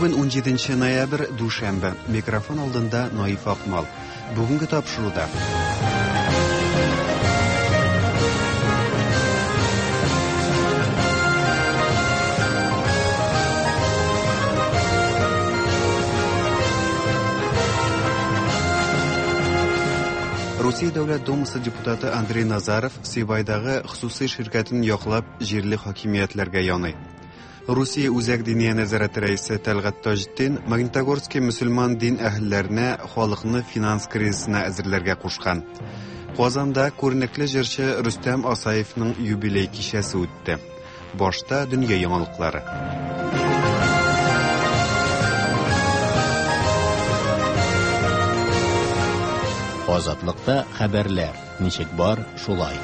Бүген 17 ноябрь, душанбе. Микрофон алдында Наиф Акмал. Бүгенге тапшыруда. Русия дәүләт думасы депутаты Андрей Назаров Сибайдагы хусусый ширкәтен яклап җирле хакимиятләргә яный. Русия үзәк диния нәзарәте рәисе Тәлгат Таҗетдин Магнитогорский мөселман дин әһелләренә халыкны финанс кризисына әзерләргә кушкан. Казанда күренекле җырчы Рөстәм Асаевның юбилей кичәсе үтте. Башта дөнья яңалыклары. Азатлыкта хәбәрләр. Ничек бар, шулай.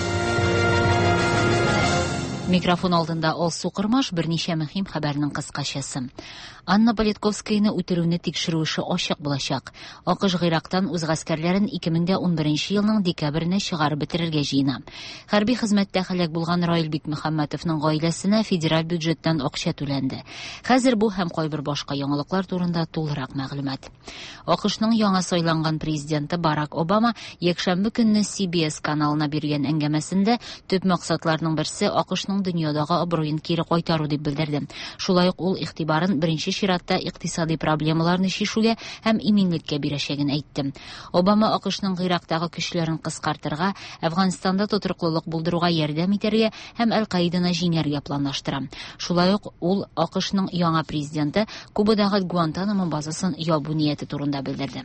Микрофон алдында Алсу Кырмаш берничә мөһим хәбәрнең кыскачасы. Анна Политковскаяны үтерүне тикшерүше ачык булачак. АКШ Гыйрактан үз гаскәрләрен 2011 елның декабренә чыгарып бетерергә җыена. Хәрби хезмәттә һәлак булган Раил Бикмөхәммәтовның гаиләсенә федераль бюджеттан акча түләнде. Хәзер бу һәм кайбер башка яңалыклар турында тулырак мәгълүмат. АКШның яңа сайланган президенты Барак Обама якшәмбе көнне CBS каналына биргән әңгәмәсендә төп максатларның берсе АКШның дөньядагы абруен кире кайтару дип белдерде. Шулай ук ул игътибарын беренче чиратта икътисади проблемаларны чишүгә һәм иминлеккә бирәчәген әйтте. Обама АКШның Гыйрактагы көчләрен кыскартырга, Әфганстанда тотрыклылык булдыруга ярдәм итәргә һәм Әл-Каиданы җиңәргә планлаштыра. Шулай ук ул АКШның яңа президенты Кубадагы Гуантанамо базасын ябу нияте турында белдерде.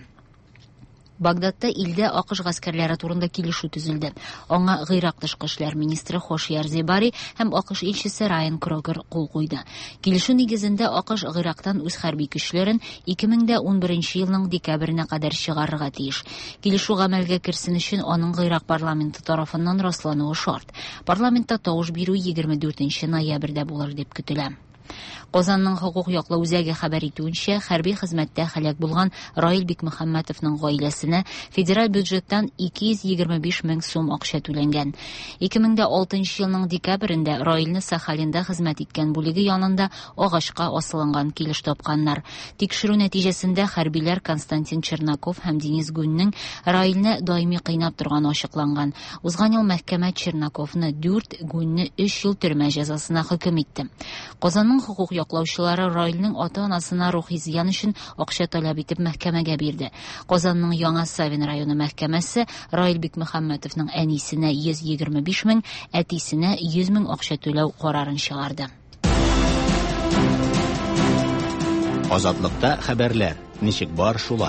Багдадта илдә АКШ гаскәрләре турында килешү төзелде. Аңа Гыйрак тышкы эшләр министры Хошияр Зебари һәм АКШ илчесе Райан Крогер кул куйды. Килешү нигезендә АКШ Гыйрактан үз хәрби көчләрен 2011 елның декабренә кадәр чыгарырга тиеш. Килешү гамәлгә кирсен өчен аның Гыйрак парламенты тарафыннан раслануы шарт. Парламентта тавыш бирү 24 ноябрьдә булыр дип көтелә. Казанның хукук яклау үзәге хәбәр итүенчә, хәрби хезмәттә һәлак булган Раил Бикмөхәммәтовның гаиләсенә федераль бюджеттан 225 мең сум акча түләнгән. 2006 елның декабрендә Раилне Сахалинда хезмәт иткән бүлеге янында агачка асылынган килеш тапканнар. Тикшерү нәтиҗәсендә хәрбиләр Константин Чернаков һәм Денис Гунның Раилне даими кыйнап торганы ачыкланган. Узган ел мәхкәмә Чернаковны 4, Гунны 3 ел төрмә җәзасына хөкем итте. Казанның хукук яклаучылары Раилның ата-анасына рухи зыян өчен акча таләп итеп мәхкәмәгә бирде. Казанның Яңа Савин районы мәхкәмәсе Раил Бикмөхәммәтовның әнисенә 125 мең, әтисенә 100 мең акча түләү карарын чыгарды. Азатлыкта хәбәрләр. Ничек бар, шулай.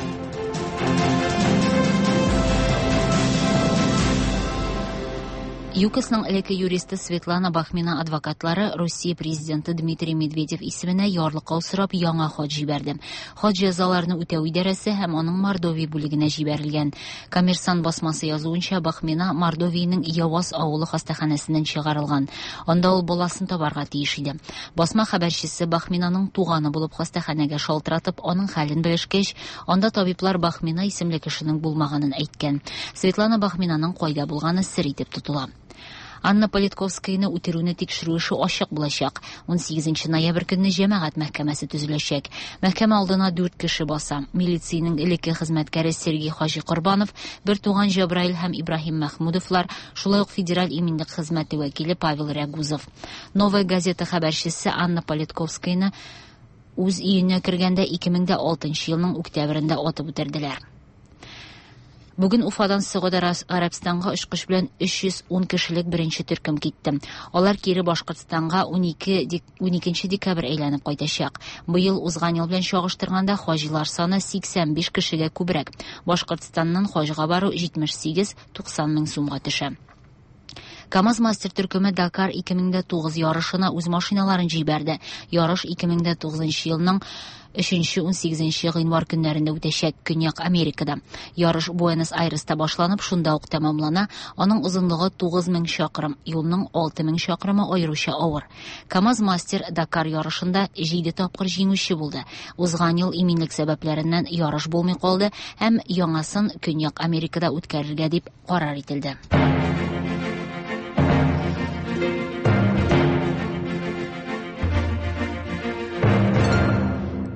ЮКОСның элекке юристы Светлана Бахмина адвокатлары Россия президенты Дмитрий Медведев исеменә ярлыкка сорап яңа хат җибәрде. Хат җәзаларны үтәү идарәсе һәм аның Мордовия бүлегенә җибәрелгән. Коммерсант басмасы язуынча, Бахмина Мордовиянең Явас авылы хастаханәсеннән чыгарылган. Анда ул баласын табарга тиеш иде. Басма хәбәрчесе Бахминаның туганы булып хастаханәгә шалтыратып, аның хәлен белешкәч, анда табиблар Бахмина исемле кешенең булмаганын әйткән. Светлана Бахминаның кайда булганы сер итеп тотыла. Анна Политковскаяны үтерүне тикшерү эше ачык булачак. 18 ноябрь көнне җәмәгать мәхкәмәсе төзеләчәк. Мәхкәмә алдына 4 кеше баса. Милициянең элекке хезмәткәре Сергей Хаҗи Корбанов, бер туган Җабраил һәм Ибраһим Мәхмүдовлар, шулай ук федераль иминлек хезмәте вәкиле Павел Рягузов. Новая газета хәбәрчесе Анна Политковскаяны үз өенә кергәндә 2006 елның октябрендә атып үтерделәр. Бүген Уфадан Сәгъүди Арабстанга очкыш белән 310 кешелек беренче төркем китте. Алар кире Башкортстанга 12 декабрь әйләнеп кайтачак. Быел узган ел белән чагыштырганда хаҗилар саны 85 кешегә күбрәк. Башкортстаннан хаҗга бару 78-90 мең сумга төшә. КамАЗ мастер төркеме Дакар 2009 ярышына үз машиналарын җибәрде. Ярыш 2009 елның 3-18 гыйнвар көннәрендә үтәчәк Көньяк Америкада. Ярыш Буэнос-Айреста башланып, шунда ук тәмамлана. Аның озынлыгы 9000 чакрым, юлның 6000 чакрымы аеруча авыр. КамАЗ мастер Дакар ярышында 7 тапкыр җиңүче булды. Узган ел иминлек сәбәпләреннән ярыш булмый калды һәм яңасын Көньяк Америкада үткәрергә дип карар ителде.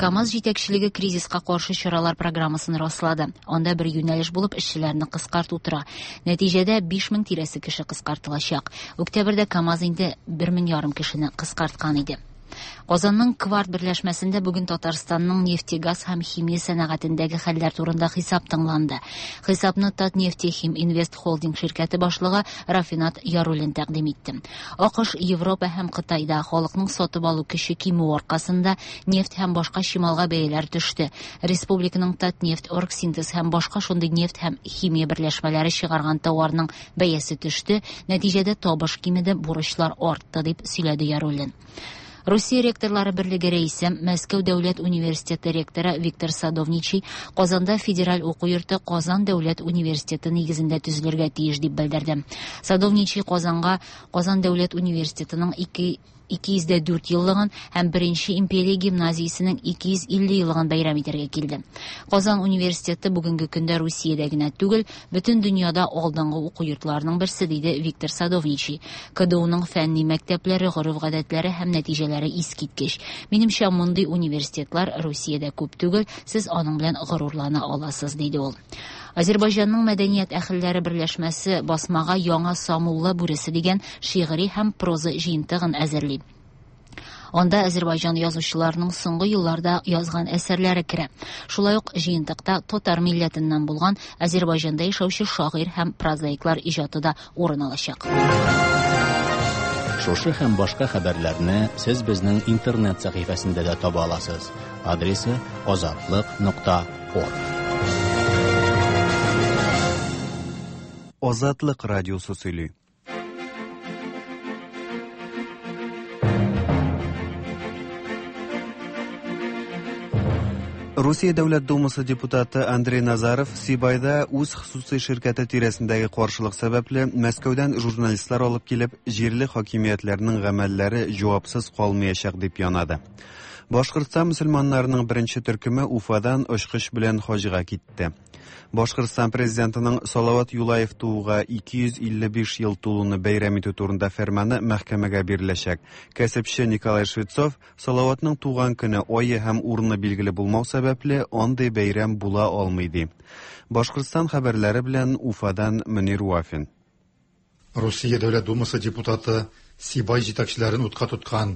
КАМАЗ җитәкчелеге кризиска каршы чаралар программасын раслады. Анда бер юнәлеш булып эшчеләрне кыскарту тора. Нәтиҗәдә 5000 тирәсе кеше кыскартылачак. Октябрьдә КАМАЗ инде 1500 кешене кыскарткан иде. Казанның Кварт берләшмәсендә бүген Татарстанның нефтегаз һәм химия сәнәгатендәге хәлләр турында хисап тыңланды. Хисапны Татнефтехим Инвест Холдинг ширкәте башлыгы Рафинат Яруллин тәкъдим итте. АКШ, Европа һәм Кытайда халыкның сатып алу көче кимү аркасында нефть һәм башка чималга бәяләр төште. Республиканың Татнефть, Оргсинтез һәм башка шундый нефть һәм химия берләшмәләре чыгарган товарның бәясе төште. Нәтиҗәдә табыш кимеде, бурычлар артты, дип сөйләде Яруллин. Россия ректорлары берлеге рәисе, Мәскәү дәүләт университеты ректоры Виктор Садовничий Казанда федераль уку йорты Казан дәүләт университеты нигезендә төзелергә тиеш дип белдерде. Садовничий Казанга Казан дәүләт университетының 204 еллыгын һәм 1-нче империя гимназиясенең 250 еллыгын бәйрәм итәргә килде. Казан университеты бүгенге көндә Русиядә генә түгел, бөтен дөньяда алдынгы уку йортларының берсе, диде Виктор Садовничий. КДУның фәнни мәктәпләре, гореф-гадәтләре һәм нәтиҗәләре искиткеч. Минемчә, мондый университетлар Русиядә күп түгел, сез аның белән горурлана аласыз, диде ул. Азербайҗанның мәдәният әһелләре берләшмәсе басмага яңа Самулла бүресе дигән шигъри һәм проза җыентыгын әзерли. Анда Азербайҗан язучыларының соңгы елларда язган әсәрләре керә. Шулай ук җыентыкта татар милләтеннән булган Азербайҗанда яшәүче шагыйрь һәм прозаиклар иҗаты да урын алачак. Шушы һәм башка хәбәрләрне сез безнең интернет сәхифәсендә дә таба аласыз. Адресы azatlык.org. Азатлык радиосы сөйли. Русия дәүләт думасы депутаты Андрей Назаров Сибайда үз хусусый ширкәте тирәсендәге каршылык сәбәпле Мәскәүдән журналистлар алып килеп, җирле хакимиятләрнең гамәлләре җавапсыз калмаячак дип янады. Башкортстан мөселманнарының беренче төркеме Уфадан очкыч белән хаҗга китте. Башкортстан президентының Салават Юлаев тууга 255 ел тулуны бәйрәм итү турында фәрманы мәхкәмәгә биреләчәк. Кәсепче Николай Швецов Салаватның туган көне айы һәм урыны билгеле булмау сәбәпле андый бәйрәм була алмый ди. Башкортстан хәбәрләре белән Уфадан Мөнир Вафин. Русия дәүләт думасы депутаты Сибай җитәкчеләрен утка тоткан.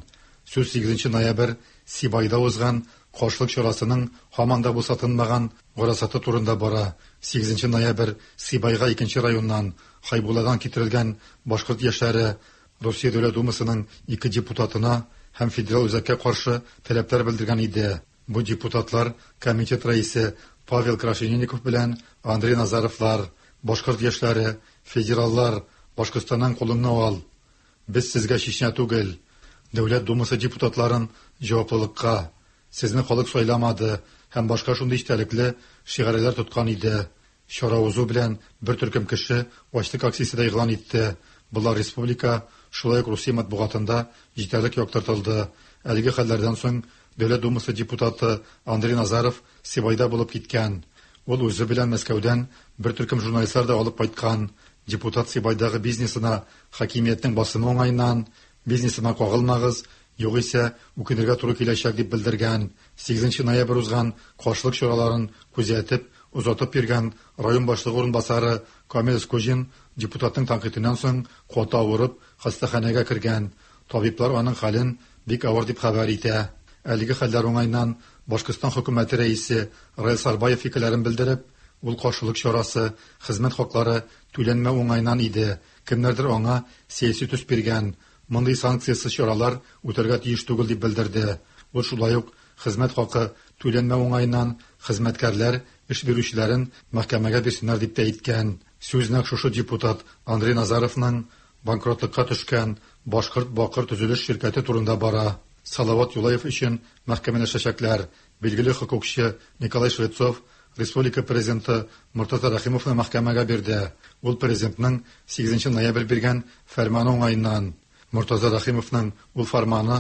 8 ноябрь Сибайда узган каршылык чарасының һаман да бусатылмаган гарасаты турында бара. 8 ноябрь Сибайга 2 районнан Хайбуладан китерелгән башкорт яшьләре Русия дәүләт думасының 2 депутатына һәм федераль үзәккә каршы таләпләр белдергән иде. Бу депутатлар комитет рәисе Павел Крашенинников белән Андрей Назаровлар, башкорт яшьләре, федераллар, Башкортстаннан кулыңны ал. Без сезгә Чечня түгел. Дәүләт думасы депутатларын җаваплылыкка, сезне халык сайламады һәм башка шундый истәлекле шигарәләр тоткан иде. Чара узу белән бер төркем кеше ачлык акциясе дә игълан итте. Булар республика, шулай ук Русия матбугатында җитәрлек яктыртылды. Әлеге хәлләрдән соң дәүләт думасы депутаты Андрей Назаров Сибайда булып киткән. Ул үзе белән Мәскәүдән бер төркем журналистлар да алып кайткан. Депутат Сибайдагы бизнесына хакимияттің басымы оңайнан, бизнесыма кагылмагыз, югыйсә үкенергә туры киләчәк дип белдергән. 8 ноябрь узган каршылык чараларын күзәтеп, узатып биргән район башлыгы урынбасары Камил Скожин депутатның тәнкыйтеннән соң ката авырып хастаханәгә кергән. Табиблар аның хәлен бик авыр дип хәбәр итә. Әлеге хәлләр уңайнан Башкортстан хөкүмәте рәисе Раил Сарбаев фикерләрен белдереп, ул каршылык чарасы, хезмәт хаклары түләнмә уңайнан иде. Кемнәрдер аңа сәяси төс биргән. Мондый санкциясыз чаралар үтәргә тиеш түгел дип белдерде. Ул шулай ук хезмәт хакы түләнмә уңайнан хезмәткәрләр эш бирүчеләрен мәхкәмәгә бирсеннәр дип тә әйткән. Сүзнәк шушы депутат Андрей Назаровның банкротлыкка төшкән Башкорт Бакыр төзелеш ширкәте турында бара. Салават Юлаев өчен мәхкәмәләшәчәкләр. Билгеле хокукчы Николай Швецов Республика президенты Муртаза Рахимовны мәхкәмәгә бирде. Ул президентның 8 ноябрь биргән фәрманы уңайнан. Муртаза Рахимовның ул фәрманы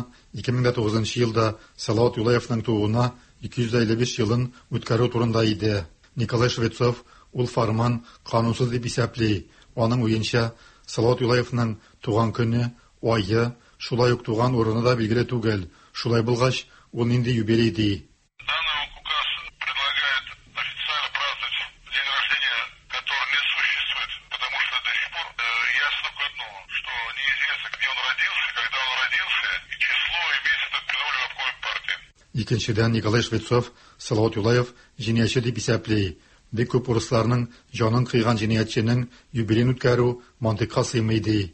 2009 елда Салават Юлаевның тууына 255 елын үткәрү турында иде. Николай Швецов ул фәрман канунсыз дип исәпли. Аның уенча Салават Юлаевның туган көне, айы, шулай ук туган урыны да билгеле түгел. Шулай булгач, ул нинди юбилей ди. Икенчедән Николай Швецов, Салават Юлаев җинаятьче дип исәпләй. Бик күп урысларның җанын кыйган җинаятьченең юбилеен үткәрү мантыйкка сыймый ди.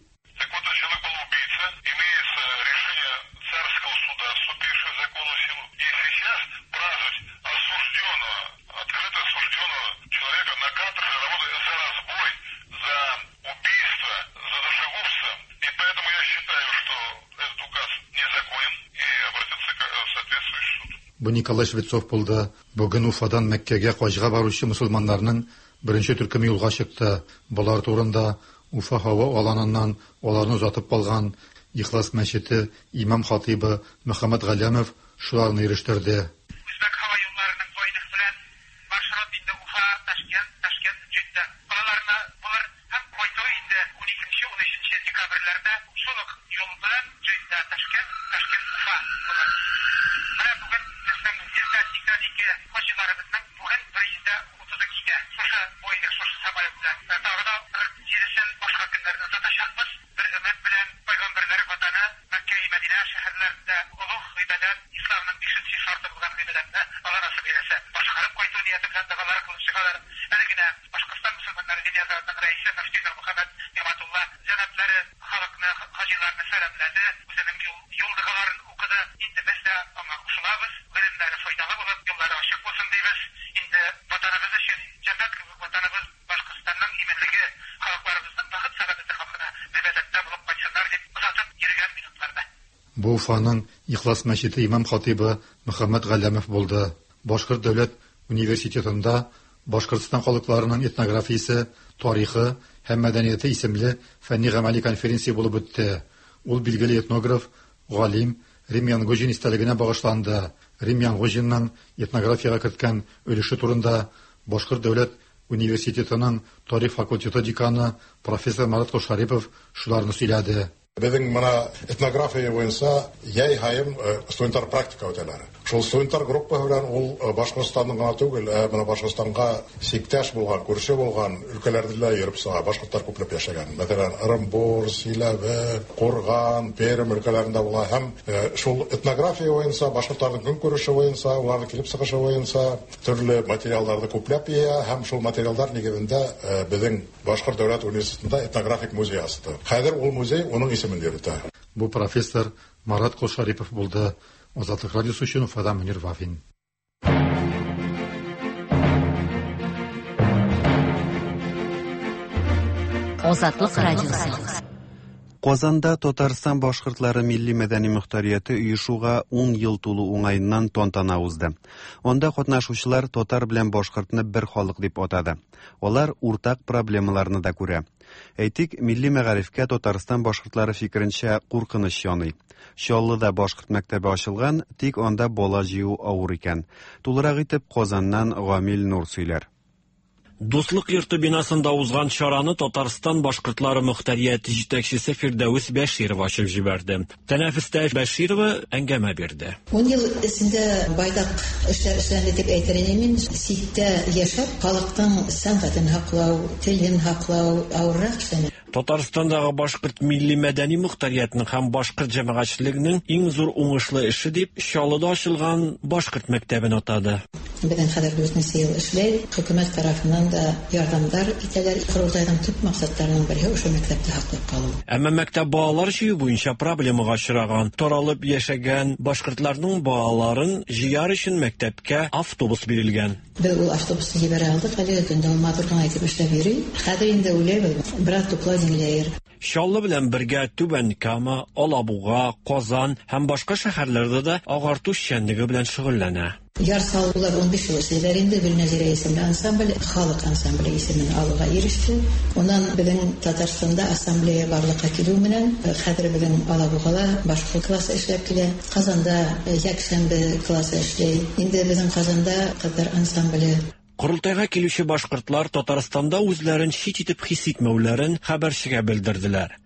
Бу Николай Швецов булды. Бүген Уфадан Мәккәгә хаҗга баручы мусульманнарның беренче төркеме юлга чыкты. Булар турында Уфа һава аланыннан аларны узатып калган Ихлас мәчете имам хатибы Мөхәммәд Галямов шуларны ирештерде. Үзбәк һава юлларының байлык белән маршрут инде Уфа, Ташкент, Җиддә. Аларны булар һәм кайту инде 12-13 декабрьләрдә шулык юл белән Җиддә, Ташкент, Уфа. Менә бүген безнең иртәсикәдәге хаҗиларыбызның бүген 132-дә шушы байлык шушы самолет белән тагыда җирсен башка көннәрдә узатачакбыз. Бер өмет белән пайгамбарлар ватаны Мәккә и Мәдинә шәһәрләрендә улуг гыйбадәт, исламның 5нче шарты булган гыйбадәтне Аллаһ насыйп итсә, башкарып кайту нияте белән дәгъвалар кылып чыгалар. Әлегә Башкортстан мөселманнары диниятының рәисе Мөфти Мөхәммәд Яматулла җәнаплары халыкны, хаҗиларны сәламләде, үзенең юлдыгаларын укыды. Инде без дә аңа кушылабыз. Гыйлемнәре файдалы булып, юллары ачык булсын дибез. Инде ватаныбыз өчен җәннәт кебек ватаныбыз Башкортстанның иминлеге, халыкларыбызның бәхет сәгадәте хакына гыйбадәттә булып кайтсыннар дип озатып йөргән минутларда. Бу Уфаның Ихлас мәчете имам хатибы Мөхәммәд Галямов булды. Башкорт дәүләт университетында Башкортстан халыкларының этнографиясе, тарихы һәм мәдәнияте исемле фәнни-гамәли конференция булып үтте. Ул билгеле этнограф, галим Рим Янгужин истәлегенә багышланды. Рим Янгужинның этнографияга керткән өлеше турында Башкорт дәүләт университетының тарих факультеты деканы профессор Марат Кошарипов шуларны сөйләде. Безнең моны этнография буенча яй һайым студентлар практика үтәләр. Шул студентлар группасы белән ул Башкортстанның гына түгел, моны Башкортстанга сиктәш булган, күрше булган өлкәләрдә дә йөреп сыга. Башкортлар күпләп яшәгән. Мәсәлән, Ырымбур, Силәбе, Курган, Пермь өлкәләрендә була һәм шул этнография буенча Башкортларның көн күреше буенча, уларның килеп сыгышы буенча төрле материалларны күпләп ия һәм шул материаллар нигезендә безнең Башкорт дәүләт университетында этнографик музей ачты. Хәзер ул музей уның исемен йөртә. Бу профессор Марат Кошарипов булды. Азатлык радиосы өчен Уфадан Мөнир Вафин. Азатлык радиосы. Казанда Татарстан башкортлары милли мәдәни мөхтәрияте оешуга 10 ел тулу уңаеннан тантана узды. Анда катнашучылар татар белән башкортны бер халык дип атады. Алар уртак проблемаларны да күрә. Әйтик, милли мәгарифкә Татарстан башкортлары фикеренчә куркыныч яный. Чаллыда башкорт мәктәбе ачылган, тик анда бала җыю авыр икән. Тулырак итеп Казаннан Гамил Нур сөйләр. Дуслык йорты бинасында узган чараны Татарстан башкортлары мөхтәрияте җитәкчесе Фирдәвис Бәширов ачып җибәрде. Тәнәфестә Бәширова әңгәмә бирде. 10 ел эчендә байдак эшләр эшләнде дип әйтергә мин ситтә яшәп, халыктың сәнгатен хаклау, телен хаклау авыррак эшләнә. Татарстандагы башкорт милли мәдәни мөхтәриятының һәм башкорт җәмәгатьчелегенең иң зур уңышлы эше дип Чаллыда ачылган башкорт мәктәбен атады. Безнең хәзер 4 ел эшләй, хөкүмәт тарафыннан да ярдәмнәр итәләр. Курултайның төп максатларының бере ошо мәктәптә хаклап калу. Әмма мәктәп балалар җыю буенча проблемага очраган. Таралып яшәгән башкортларның балаларын җыяр өчен мәктәпкә автобус бирелгән. Без ул автобусны җибәрә алдык, әле көндә ул матурдан әйтеп эшләп йөри. Хәзер инде үләбез, брат туплай диләр. Чаллы белән бергә Түбән Кама, Алабуга, Казан һәм башка шәһәрләрдә дә агарту эшчәнлеге белән шөгыльләнә. Ярсалулар 15 ел эшләр инде Белнәзирә исемле ансамбль, халык ансамбле исемен алуга иреште. Оннан безнең Татарстанда ассамблея барлыкка килү белән хәзер безнең Алабугада башка класс эшләп килә. Казанда якшәмбе классы эшләй. Инде безнең Казанда кызлар ансамбле. Курултайга килүче башкортлар Татарстанда үзләрен чит итеп хис итмәүләрен хәбәрчегә белдерделәр.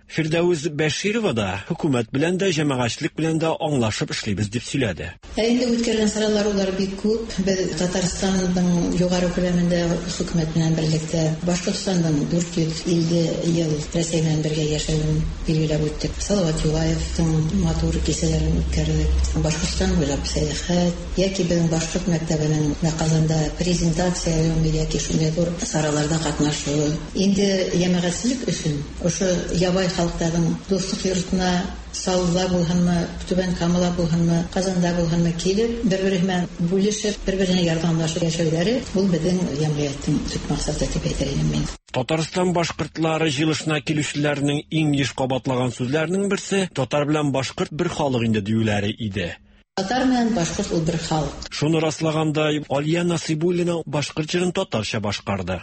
Фирдәвис Бәширова да хөкүмәт белән дә, җәмәгатьчелек белән дә аңлашып эшлибез дип сөйләде. Инде үткәргән саралар улар бик күп. Без Татарстанның югары күләмендә хөкүмәт белән берлектә Башкортстанның 450 ел Рәсәй белән бергә яшәвен билгеләп үттек. Салават Юлаевның матур кисәләрен үткәрдек. Башкортстан буйлап сәяхәт, яки безнең башкорт мәктәбенең Казанда презентация яки шундый зур сараларда катнашу. Инде җәмәгатьчелек өчен ошо ябай халыктагы дуслык йортына Салла булганмы, Түбән Камала булганмы, Казанда булганмы килеп, бер-беренә бүлешеп, бер-беренә ярдәмлашып яшәүләре бу безнең җәмгыятьнең төп максаты дип әйтәм мин. Татарстан башкортлары җыелышына килүчеләрнең иң еш кабатлаган сүзләренең берсе татар белән башкорт бер халык инде диюләре иде. Татар белән башкорт ул бер халык. Шуны раслаганда Алия Насыйбуллина башкорт җырын татарча башкарды.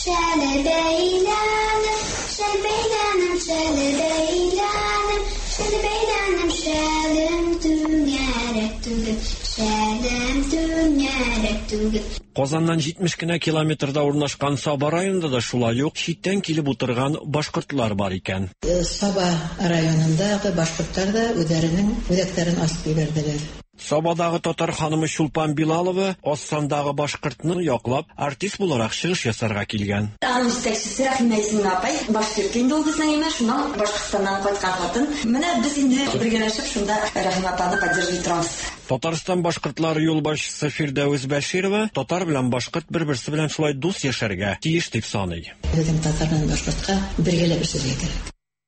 Казаннан 70 кенә километрда урнашкан Саба районында да шулай ук читтән килеп утырган башкортлар бар икән. Саба районындагы башкортлар да үзләренең үзәкләрен астып ибәрделәр. Сабадагы татар ханымы Шулпан Билалова Оссандагы башкортны яклап артист буларак чыгыш ясарга килгән. Аның җитәкчесе Рәхимә Исмин апай башкорт инде ул безнең имеш, шуның Башкортстаннан кайткан хатын. Менә без инде бергәләшеп шунда Рәхимә апаны поддерживать итәбез. Татарстан башкортлары юлбашчысы Фирдәвис Бәширова татар белән башкорт бер-берсе белән шулай дус яшәргә тиеш дип саный. Безнең татар белән башкортка бергәләп эшләргә кирәк.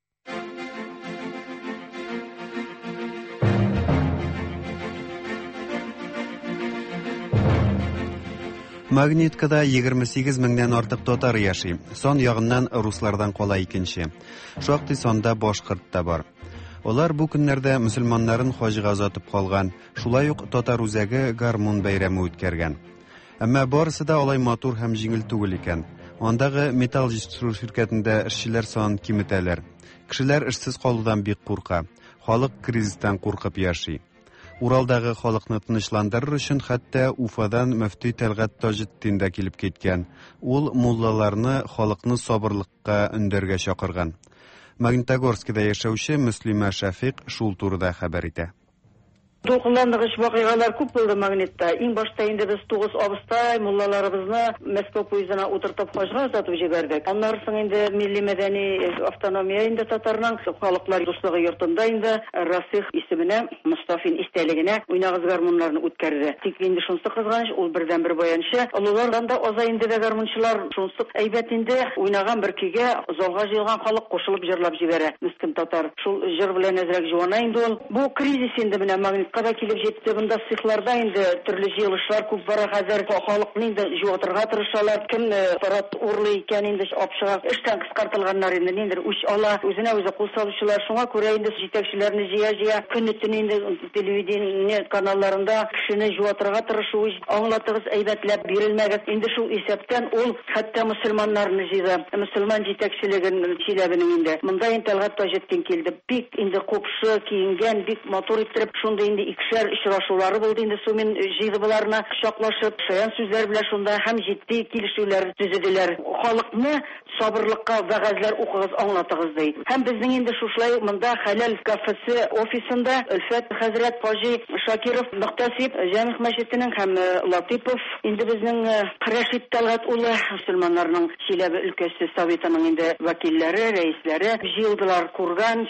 Магниткада 28 меңнән артык татар яши. Сон ягыннан руслардан кала икенче. Шактый сонда башкорт та бар. Олар бу көннәрдә мөселманнарын хаҗга озатып калган. Шулай ук татар үзәге гармун бәйрәме үткәргән. Әмма барысы да алай матур һәм җиңел түгел икән. Андагы металл җитештерү ширкәтендә эшчеләр сан киметәләр. Кешеләр эшсез калудан бик курка. Халык кризистан куркып яши. Уралдагы халыкны тынычландырыр өчен хәтта Уфадан мөфти Тәлгат Таҗетдин дә килеп киткән. Ул муллаларны халыкны сабырлыкка өндәргә чакырган. Магнитогорскида яшәүче Мөслимә Шәфыйк шул турыда хәбәр итә. Дулкынландыргыч вакыйгалар күп булды Магнитта. Иң башта инде без 9 абыстай муллаларыбызны Мәскәү поездына утыртып хаҗга озатып җибәрдек. Аннан соң инде милли мәдәни автономия инде татарның халыклар дуслыгы йортында инде Расих исеменә Мустафин истәлегенә уйнагыз гармуннарны үткәрде. Тик инде шунсы кызганыч, ул бердән-бер баянчы. Олылардан да аза инде дә гармунчылар шунсы әйбәт инде уйнаган бер көйгә залга җыелган халык кушылып җырлап җибәрә. Мискин татар шул җыр белән әзрәк җуана инде ул. Бу кризис инде менә Магнит Када килеп җитте, бунда сыйхларда инде төрле җыелышлар күп бара хәзер. Халыкны инде җуатырга тырышалар. Кем парад урлый икән инде апшыга эштән кыскартылганнар инде ниндер үч ала, үзенә үзе кул салучылар. Шуңа күрә инде җитәкчеләрне җыя-җыя көнне-төн инде телевидение каналларында кешене җуатырга тырышу, аңлатыгыз әйбәтләп бирелмәгез. Инде шул исәптән ул хәтта мөселманнарны җыйды. Мөселман җитәкчелеген Чиләбенең инде. Монда Тәлгат Таҗетдин килде. Бик инде купшы киенгән, бик матур итеп шунда инде икешәр очрашулары булды инде сумен җыйды буларны кочаклашып, шаян сүзләр белән шунда һәм җитди килешүләр төзеделәр. Халыкны сабырлыкка вәгазьләр укыгыз, аңлатыгыз ди. Һәм безнең инде шушлай монда хәләл кафесы офисында Өлфәт хәзрәт Хаҗи Шакиров Мөхтәсиб Җәмигъ мәчетенең һәм Латипов инде безнең Рәшит Тәлгат улы мөселманнарның Чиләбе өлкәсе советының инде вәкилләре, рәисләре җыелдылар. Курган,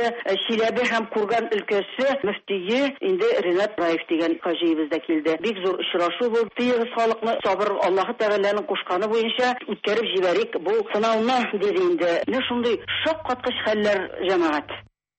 Чиләбе һәм Курган өлкәсе мөфтие инде Ринат Раев дигән хаҗибыз да килде. Бик зур очрашу булды. Тыгыз халыкны сабыр Аллаһы Тәгаләнең кушканы буенча үткәреп җибәрик. Бу сынауны диде инде. Менә шундый шаккаткыч хәлләр җәмәгать.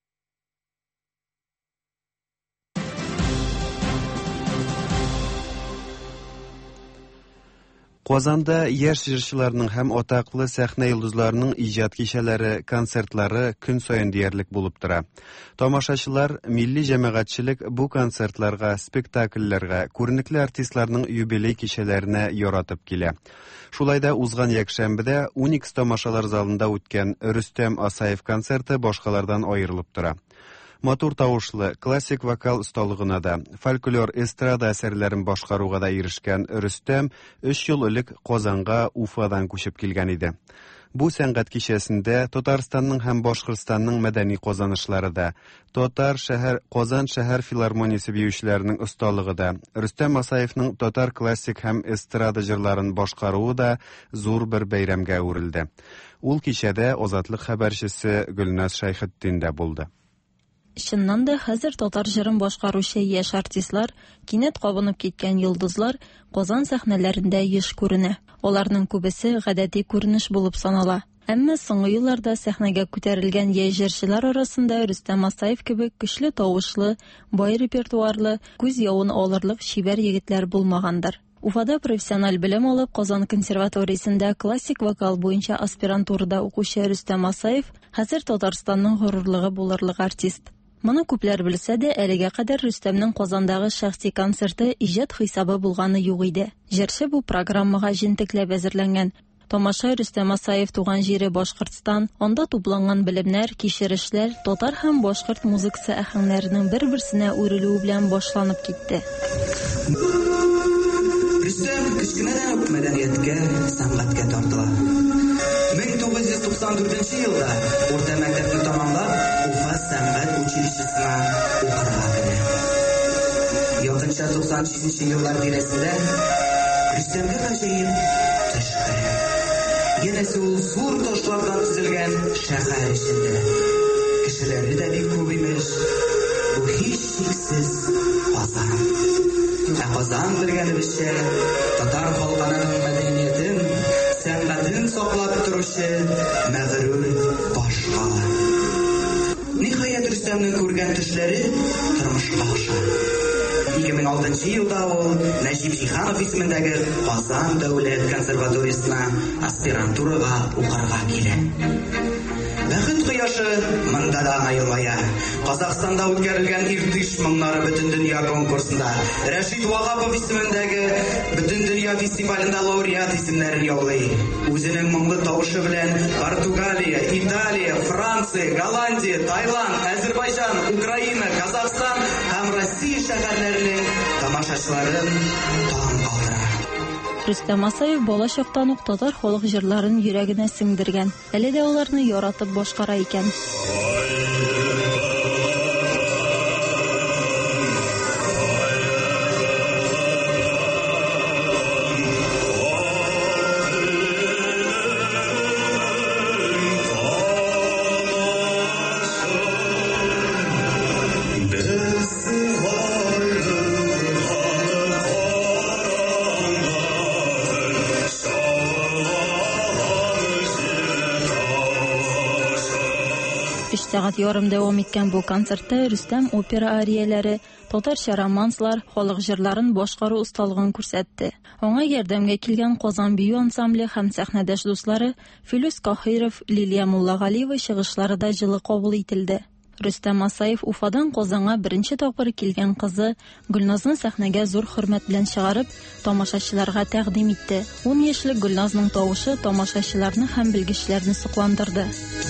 Казанда яшь җырчыларның һәм атаклы сәхнә йолдызларының иҗат кичәләре, концертлары көн саен диярлек булып тора. Тамашачылар, милли җәмәгатьчелек бу концертларга, спектакльләргә, күренекле артистларның юбилей кичәләренә яратып килә. Шулай да узган якшәмбедә Уникс тамашалар залында үткән Рөстәм Асаев концерты башкалардан аерылып тора. Матур тавышлы, классик вокал осталыгына да, фольклор эстрада әсәрләрен башкаруга да ирешкән Рөстәм 3 ел элек Казанга Уфадан күчеп килгән иде. Бу сәнгать кичәсендә Татарстанның һәм Башкортстанның мәдәни казанышлары да, Казан шәһәр филармониясе биючеләренең осталыгы да, Рөстәм Асаевның татар классик һәм эстрада җырларын башкаруы да зур бер бәйрәмгә үрелде. Ул кичәдә Азатлык хәбәрчесе Гөлназ Шәйхетдин дә булды. Чыннан да хәзер татар җырын башкаручы яшь артистлар, кинәт кабынып киткән йолдызлар Казан сәхнәләрендә еш күренә. Аларның күбесе гадәти күренеш булып санала. Әмма соңгы елларда сәхнәгә күтәрелгән яшь җырчылар арасында Рөстәм Асаев кебек көчле тавышлы, бай репертуарлы, күз явын алырлык шибәр егетләр булмагандыр. Уфада профессиональ белем алып, Казан консерваториясендә классик вокал буенча аспирантурада укучы Рөстәм Асаев хәзер Татарстанның горурлыгы булырлык артист. Моны күпләр белсә дә, әлегә кадәр Рөстәмнең Казандагы шәхси концерты иҗат хисабы булганы юк иде. Җырчы бу программага җентекләп әзерләнгән. Тамаша Рөстәм Асаев туган җире Башкортстан, анда тупланган белемнәр, кичерешләр, татар һәм башкорт музыкасы әһәңнәренең бер-берсенә үрелүе белән башланып китте. Рөстәм кечкенәдән үк мәдәнияткә, сәнгатькә тартыла. 1994 елда урта мәктәпне тәмамлап, Уфа сәнгать училищесына укырга керә. Якынча 98 еллар тирәсендә Рөстәмгә гаҗәеп төш керә. Янәсе ул зур ташлардан төзелгән шәһәр эчендә. Кешеләре дә бик күп имеш. Бу һичшиксез Казан. Казан белгәнебезчә, татар халкының мәдәниятен, сәнгатен саклап торучы мәгърур башка. Ниһаять Рөстәмнең күргән төшләре тормышка аша. 2006 елда ул Нәҗип Җиһанов исемендәге Казан дәүләт консерваториясына аспирантурага укырга килә. Бәхет кояшы монда да аелмая. Казахстанда үткәрелгән Иртыш моңнары бөтен дөнья конкурсында Рәшид Вагапов исемендәге бөтен дөнья фестивалендә лауреат исемнәрен яулый. Үзенең моңлы тавышы белән Португалия, Италия, Франция, Голландия, Таиланд, Азербайҗан, Украина, Казахстан һәм Россия шәһәрләренең тамашачыларын таң калдыра. Рөстәм Асаев бала чактан ук татар халык җырларын йөрәгенә сеңдергән. Әле дә аларны яратып башкара икән. Сәгать ярым дәвам иткән бу концертта Рөстәм опера арияләре, татарча романслар, халык җырларын башкару осталыгын күрсәтте. Аңа ярдәмгә килгән Казан бию ансамбле һәм сәхнәдәш дуслары Филүс Каһиров, Лилия Муллагалиева чыгышлары да җылы кабул ителде. Рөстәм Асаев Уфадан Казанга беренче тапкыр килгән кызы Гөлназны сәхнәгә зур хөрмәт белән чыгарып, тамашачыларга тәкъдим итте. 10 яшьлек Гөлназның тавышы тамашачыларны һәм белгечләрне сокландырды.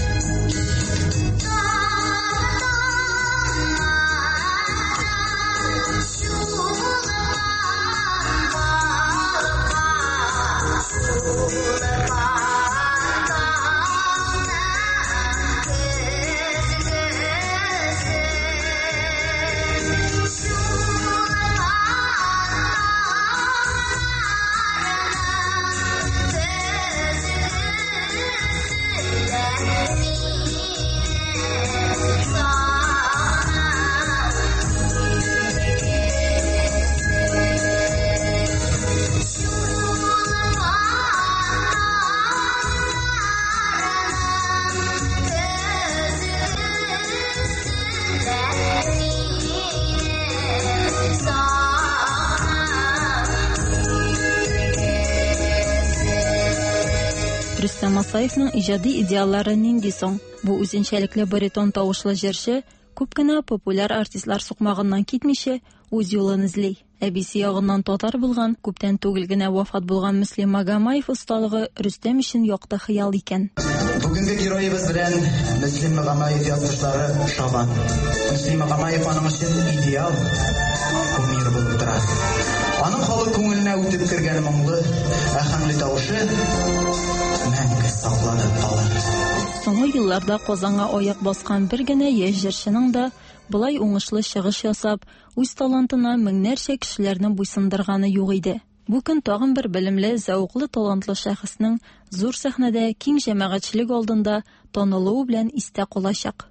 Рөстәм Асаевның иҗади идеаллары нинди соң? Бу үзенчәлекле баритон тавышлы җырчы күп кенә популяр артистлар сукмагыннан китмичә үз юлын эзли. Әбисе ягыннан татар булган, күптән түгел генә вафат булган Мөслим Магомаев осталыгы Рөстәм өчен якты хыял икән. Бүгенге героебыз белән Мөслим Магомаев язмышлары шаба. Мөслим Магомаев аның өчен идеал кумир булып тора. Аның халык күңеленә үтеп кергән моңлы, әһәмле тавышы мәңгі сакланып калыр. Соңгы елларда Казанга аяк баскан бер генә яшь җырчының да булай уңышлы чыгыш ясап, үз талантына меңнәрчә кешеләрне буйсындырганы юк иде. Бу көн тагын бер белемле, зауклы, талантлы шәхеснең зур сәхнәдә киң җәмәгатьчелек алдында танылуы белән истә калачак.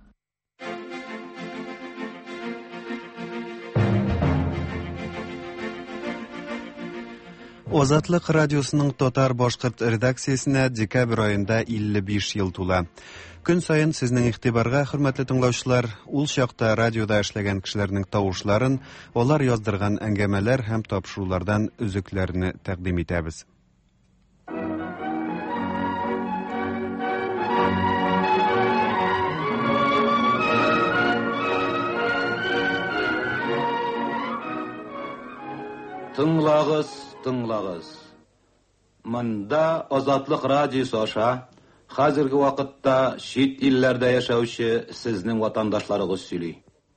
Озатлык радиосының Татар башкорт редакциясенә декабрь аенда 55 ел тула. Көн саен сезнең игътибарга, хөрмәтле тыңлаучылар, ул чакта радиода эшләгән кешеләрнең тавышларын, алар яздырган әңгәмәләр һәм тапшырулардан үзекләрне тәкъдим итәбез. Тыңлагыз. Монда Азатлык радиосы аша хәзерге вакытта чит илләрдә яшәүче сезнең ватандашларыгыз сөйли.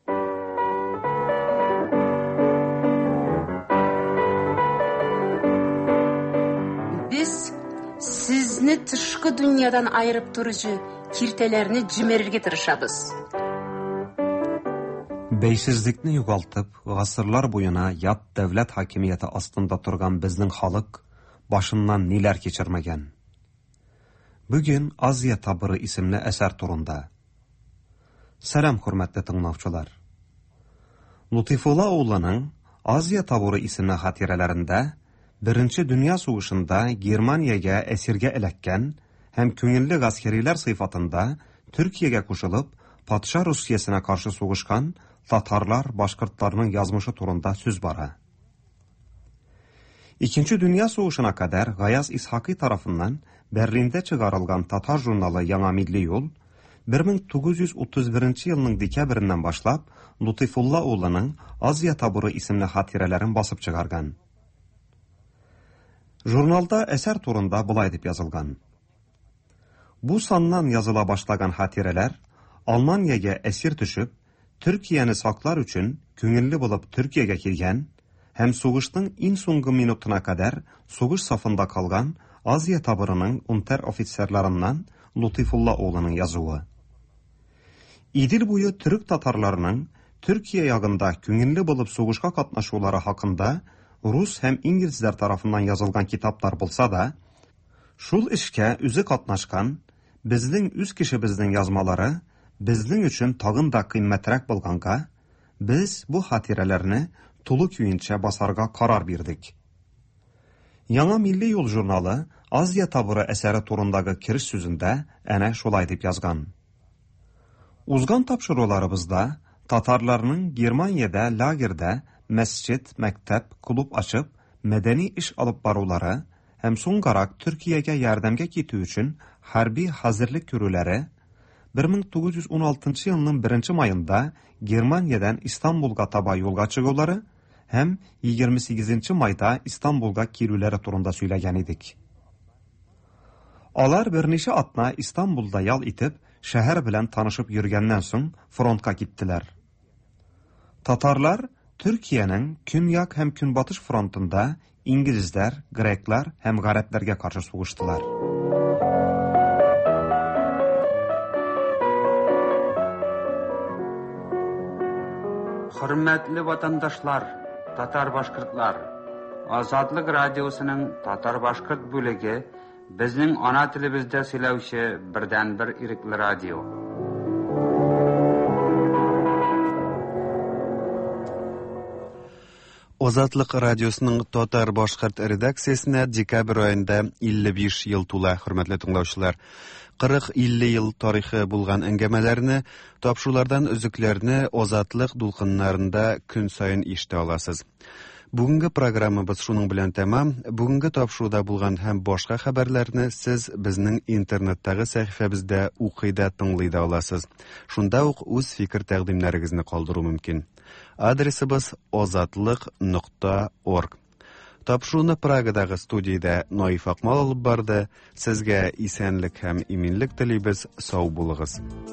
Без сезне тышкы дөньядан айырып торучы киртәләрне җимерергә тырышабыз. Бәйсезлекне югалтып, гасырлар буена ят дәүләт хакимияте астында торган безнең халык башыннан ниләр кечермәгән. Бүген Азия табыры исемле әсәр турында. Сәлам, хөрмәтле тыңлаучылар. Лутифулла улының Азия табыры исемле хатирәләрендә Беренче дөнья сугышында Германиягә әсиргә эләккән һәм күңелле гаскәриләр сыйфатында Төркиягә кушылып, патша Русиясына каршы сугышкан татарлар, башкортларның язмышы турында сүз бара. Икенче дөнья сугышына кадәр Гаяз Исхакый тарафыннан Берлиндә чыгарылган татар журналы Яңа милли юл 1931 елның декабреннән башлап Лутифулла улының Азия табыры исемле хатирәләрен басып чыгарган. Журналда әсәр турында булай дип язылган. Бу саннан языла башлаган хатирәләр Алманиягә әсир төшеп, Төркияне саклар өчен күңелле булып Төркиягә килгән һәм сугышның иң соңгы минутына кадәр сугыш сафында калган Азия табырының унтер офицерларыннан Лутифулла улының язуы. Идел буе төрек татарларының Төркия ягында күңелле булып сугышка катнашулары хакында рус һәм инглизләр тарафыннан язылган китаплар булса да, шул эшкә үзе катнашкан безнең үз кешебезнең язмалары безнең өчен тагын да кыйммәтрәк булганга, без бу хатирәләрне тулы көенчә басарга карар бирдек. Яңа милли юл журналы Азия табыры әсәре турындагы кириш сүзендә әнә шулай дип язган. Узган тапшыруларыбызда татарларның Германиядә лагердә мәсҗид, мәктәп, клуб ачып, мәдәни эш алып барулары һәм соңгарак Төркиягә ярдәмгә китү өчен хәрби хәзерлек күрүләре 1916 елның 1 майында Германиядән Истанбулга таба юлга чыгулары һәм 28 майда Истанбулга килүләре турында сөйләгән идек. Алар берничә атна Истанбулда ял итеп, шәһәр белән танышып йөргәннән соң фронтка киттеләр. Татарлар Төркиянең көньяк һәм көнбатыш фронтында инглизләр, греклар һәм гарәпләргә каршы сугыштылар. Hürmetli vatandaşlar, Tatar-Başkırtlar, Azadlık Radyosu'nun Tatar-Başkırt bölegi bizning ana tilimizda сөйләүче birdan bir irikli radio. Озатлык радиосының Татар-Башкорт редакциясенә декабрь аенда 55 ел тула, хөрмәтле тыңлаучылар. 40-50 ел тарихы булган әңгәмәләрне, тапшырулардан өзекләрне Озатлык дулкыннарында көн сайын ишетә аласыз. Бүгенге программабыз шуның белән тәмам. Бүгенге тапшыруда булган һәм башка хәбәрләрне сез безнең интернеттагы сәхифәбездә укый да тыңлый да аласыз. Шунда ук үз фикер тәкъдимнәрегезне калдыру мөмкин. Адресыбыз ozatliq.org. Тапшыруны Прагадагы студиядә Наиф Акмал алып барды. Сезгә исәнлек һәм иминлек телибез. Сау булыгыз.